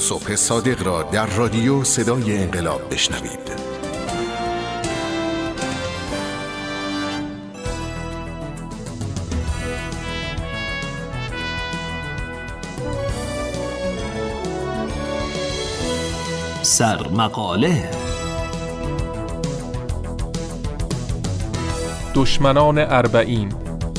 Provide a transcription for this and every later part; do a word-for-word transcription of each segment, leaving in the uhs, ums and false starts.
صبح صادق را در رادیو صدای انقلاب بشنوید. سرمقاله دشمنان اربعین.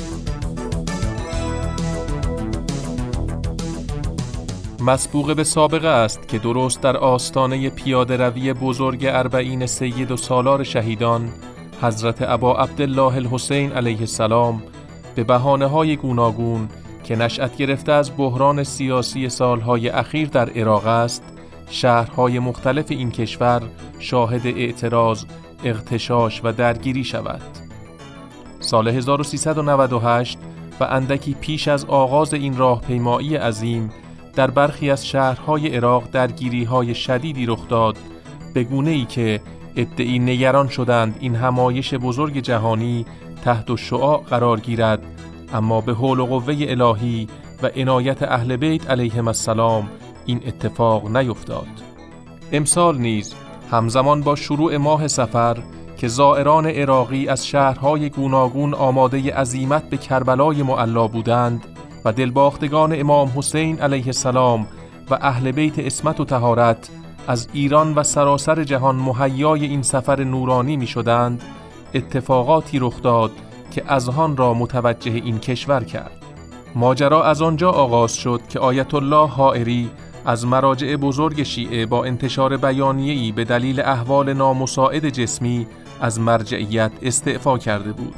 مسبوق به سابقه است که درست در آستانه پیاده روی بزرگ اربعین سید و سالار شهیدان حضرت ابا عبدالله الحسین علیه السلام به بهانه‌های گوناگون که نشأت گرفته از بحران سیاسی سالهای اخیر در عراق است، شهرهای مختلف این کشور شاهد اعتراض، اغتشاش و درگیری شود. سال هزار و سیصد و نود و هشت و اندکی پیش از آغاز این راهپیمایی عظیم در برخی از شهرهای عراق درگیری‌های شدیدی رخ داد، به گونه‌ای که عده‌ای نگران شدند این همایش بزرگ جهانی تحت الشعاع قرار گیرد، اما به حول و قوه الهی و عنایت اهل بیت علیهم السلام این اتفاق نیفتاد. امسال نیز همزمان با شروع ماه صفر که زائران عراقی از شهرهای گوناگون آماده عزیمت به کربلای معلی بودند و دلباختگان امام حسین علیه السلام و اهل بیت عصمت و طهارت از ایران و سراسر جهان مهیای این سفر نورانی می شدند، اتفاقاتی رخ داد که اذهان را متوجه این کشور کرد. ماجرا از آنجا آغاز شد که آیت الله حائری از مراجع بزرگ شیعه با انتشار بیانیه‌ای به دلیل احوال نامساعد جسمی از مرجعیت استعفا کرده بود.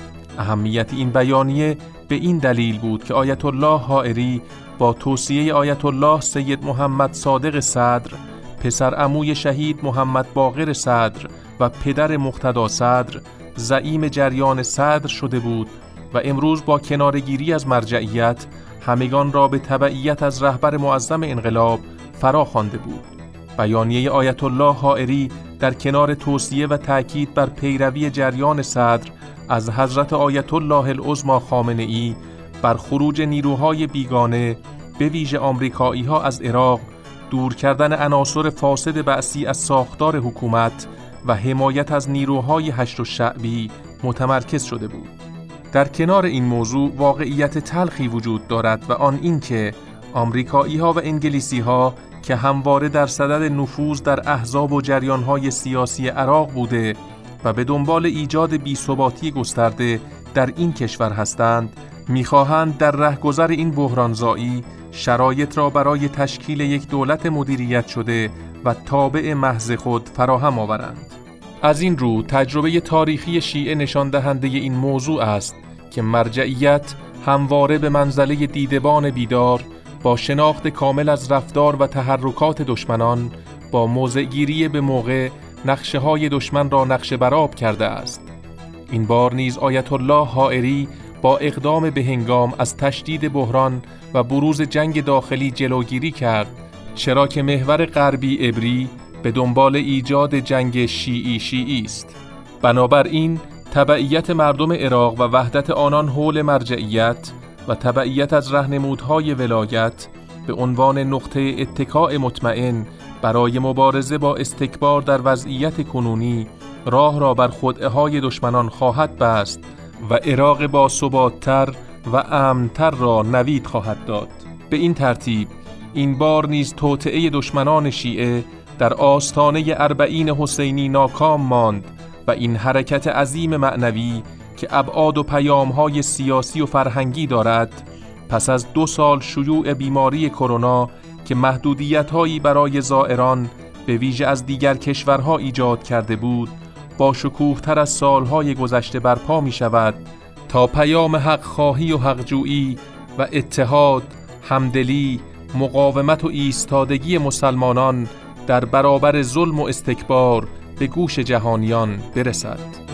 اهمیت این بیانیه به این دلیل بود که آیت الله حائری با توصیه آیت الله سید محمد صادق صدر، پسر عموی شهید محمد باقر صدر و پدر مقتدا صدر، زعیم جریان صدر شده بود و امروز با کنارگیری از مرجعیت همگان را به تبعیت از رهبر معظم انقلاب فرا خوانده بود. بیانیه آیت الله حائری در کنار توصیه و تأکید بر پیروی جریان صدر از حضرت آیت الله العظمی خامنه‌ای بر خروج نیروهای بیگانه به ویژه آمریکایی‌ها از عراق، دور کردن عناصر فاسد بعثی از ساختار حکومت و حمایت از نیروهای حشد الشعبی متمرکز شده بود. در کنار این موضوع واقعیت تلخی وجود دارد و آن این که آمریکایی‌ها و انگلیسی‌ها که همواره در صدد نفوذ در احزاب و جریان‌های سیاسی عراق بوده و به دنبال ایجاد بی‌ثباتی گسترده در این کشور هستند، می‌خواهند در رهگذر این بحرانزایی شرایط را برای تشکیل یک دولت مدیریت شده و تابع محض خود فراهم آورند. از این رو تجربه تاریخی شیعه نشان دهنده این موضوع است که مرجعیت همواره به منزله دیدبان بیدار با شناخت کامل از رفتار و تحرکات دشمنان با موضع‌گیری به موقع نقشه‌های دشمن را نقشه برآب کرده است. این بار نیز آیت الله حائری با اقدام به هنگام از تشدید بحران و بروز جنگ داخلی جلوگیری کرد، چرا که محور غربی عبری به دنبال ایجاد جنگ شیعی شیعی است. بنابراین تبعیت مردم عراق و وحدت آنان حول مرجعیت و تبعیت از راهنمودهای ولایت به عنوان نقطه اتکاء مطمئن برای مبارزه با استکبار در وضعیت کنونی راه را بر خدعه‌های دشمنان خواهد بست و عراق با ثبات‌تر و امن‌تر را نوید خواهد داد. به این ترتیب این بار نیز توطئه دشمنان شیعه در آستانه اربعین حسینی ناکام ماند و این حرکت عظیم معنوی که ابعاد و پیام‌های سیاسی و فرهنگی دارد، پس از دو سال شیوع بیماری کرونا که محدودیت‌هایی برای زائران به ویژه از دیگر کشورها ایجاد کرده بود، با شکوه‌تر از سالهای گذشته برپا می‌شود تا پیام حق خواهی و حقجویی و اتحاد، همدلی، مقاومت و ایستادگی مسلمانان در برابر ظلم و استکبار به گوش جهانیان برسد.